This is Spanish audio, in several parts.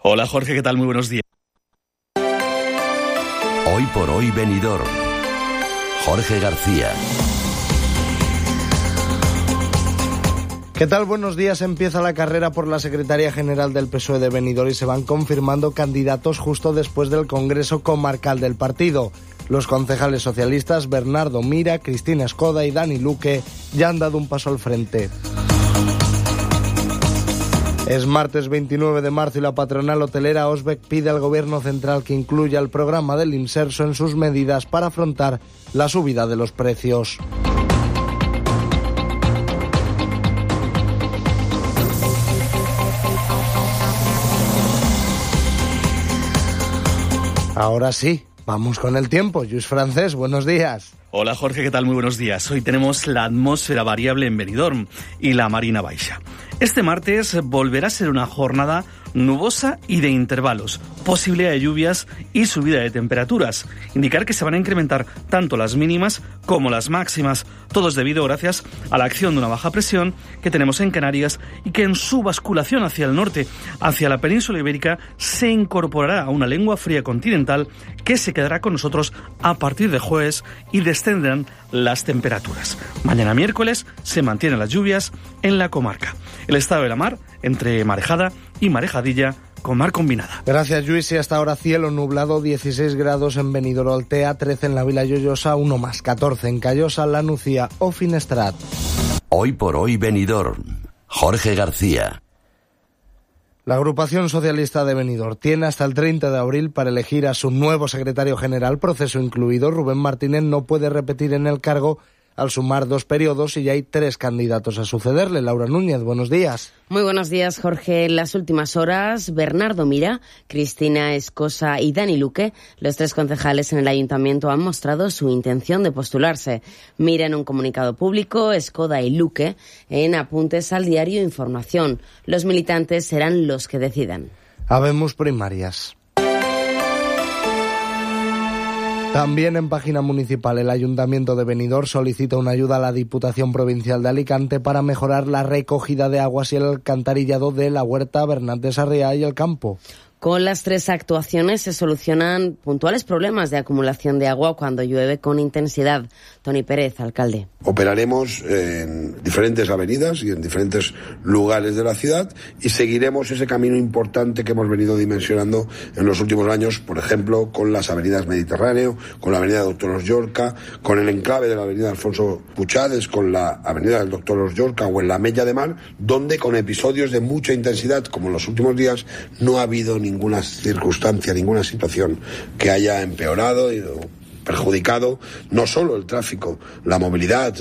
Hola Jorge, ¿qué tal? Muy buenos días. Hoy por hoy Benidorm. Jorge García. ¿Qué tal? Buenos días. Empieza la carrera por la Secretaría General del PSOE de Benidorm y se van confirmando candidatos justo después del Congreso Comarcal del partido. Los concejales socialistas Bernardo Mira, Cristina Escoda y Dani Luque ya han dado un paso al frente. Es martes 29 de marzo y la patronal hotelera Osbec pide al Gobierno central que incluya el programa del Inserso en sus medidas para afrontar la subida de los precios. Ahora sí, vamos con el tiempo. Lluís Francés, buenos días. Hola Jorge, ¿qué tal? Muy buenos días. Hoy tenemos la atmósfera variable en Benidorm y la Marina Baixa. Este martes volverá a ser una jornada nubosa y de intervalos, posibilidad de lluvias y subida de temperaturas. Indicar que se van a incrementar tanto las mínimas como las máximas, todo es debido gracias a la acción de una baja presión que tenemos en Canarias y que en su basculación hacia el norte, hacia la península ibérica, se incorporará a una lengua fría continental que se quedará con nosotros a partir de jueves y descenderán las temperaturas. Mañana miércoles se mantienen las lluvias en la comarca. El estado de la mar entre marejada y marejadilla con mar combinada. Gracias, Lluís. Y hasta ahora cielo nublado, 16 grados en Benidorm Altea, 13 en la Vila Lloyosa, 1 más, 14 en Callosa, La Nucía o Finestrat. Hoy por hoy Benidorm. Jorge García. La agrupación socialista de Benidorm tiene hasta el 30 de abril para elegir a su nuevo secretario general, proceso incluido. Rubén Martínez no puede repetir en el cargo al sumar 2 periodos y ya hay 3 candidatos a sucederle. Laura Núñez, buenos días. Muy buenos días, Jorge. En las últimas horas, Bernardo Mira, Cristina Escoda y Dani Luque, los 3 concejales en el ayuntamiento, han mostrado su intención de postularse. Mira en un comunicado público, Escoda y Luque en apuntes al diario Información. Los militantes serán los que decidan. Habemos primarias. También en página municipal, el Ayuntamiento de Benidorm solicita una ayuda a la Diputación Provincial de Alicante para mejorar la recogida de aguas y el alcantarillado de la Huerta, Bernat de Sarriá y el Campo. Con las 3 actuaciones se solucionan puntuales problemas de acumulación de agua cuando llueve con intensidad. Tony Pérez, alcalde. Operaremos en diferentes avenidas y en diferentes lugares de la ciudad y seguiremos ese camino importante que hemos venido dimensionando en los últimos años, por ejemplo, con las avenidas Mediterráneo, con la avenida Doctor Los Llorca, con el enclave de la avenida Alfonso Puchades, con la avenida del Doctor Los Llorca o en la Mella de Mar, donde con episodios de mucha intensidad, como en los últimos días, no ha habido ninguna circunstancia, ninguna situación que haya empeorado y perjudicado no solo el tráfico, la movilidad.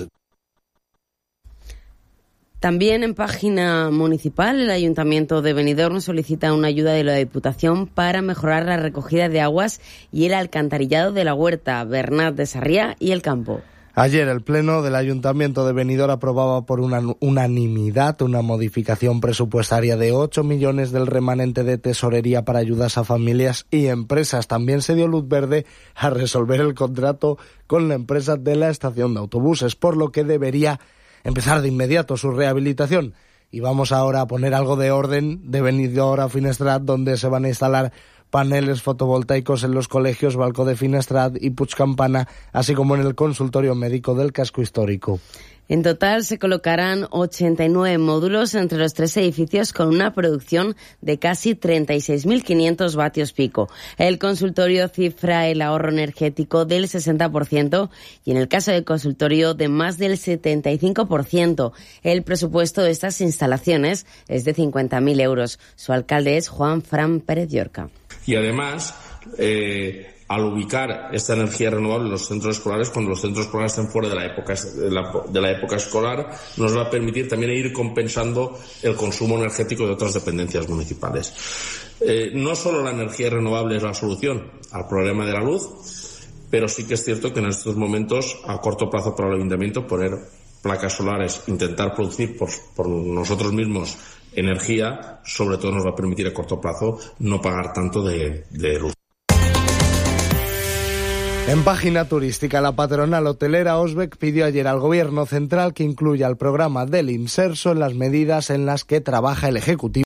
También en página municipal, el Ayuntamiento de Benidorm solicita una ayuda de la Diputación para mejorar la recogida de aguas y el alcantarillado de la Huerta, Bernat de Sarriá y el Campo. Ayer el Pleno del Ayuntamiento de Benidorm aprobaba por unanimidad una modificación presupuestaria de 8 millones del remanente de tesorería para ayudas a familias y empresas. También se dio luz verde a resolver el contrato con la empresa de la estación de autobuses, por lo que debería empezar de inmediato su rehabilitación. Y vamos ahora a poner algo de orden de Benidorm a Finestrat, donde se van a instalar paneles fotovoltaicos en los colegios Balcó de Finestrat y Puig Campana, así como en el consultorio médico del casco histórico. En total se colocarán 89 módulos entre los 3 edificios con una producción de casi 36.500 vatios pico. El consultorio cifra el ahorro energético del 60% y en el caso del consultorio de más del 75%. El presupuesto de estas instalaciones es de 50.000 euros. Su alcalde es Juan Fran Pérez Llorca. Y además, al ubicar esta energía renovable en los centros escolares, cuando los centros escolares estén fuera de la época escolar, nos va a permitir también ir compensando el consumo energético de otras dependencias municipales. No solo la energía renovable es la solución al problema de la luz, pero sí que es cierto que en estos momentos, a corto plazo para el ayuntamiento, poner placas solares, intentar producir por nosotros mismos energía, sobre todo nos va a permitir a corto plazo no pagar tanto de luz. En página turística, la patronal hotelera Osbec pidió ayer al Gobierno central que incluya el programa del Inserso en las medidas en las que trabaja el Ejecutivo.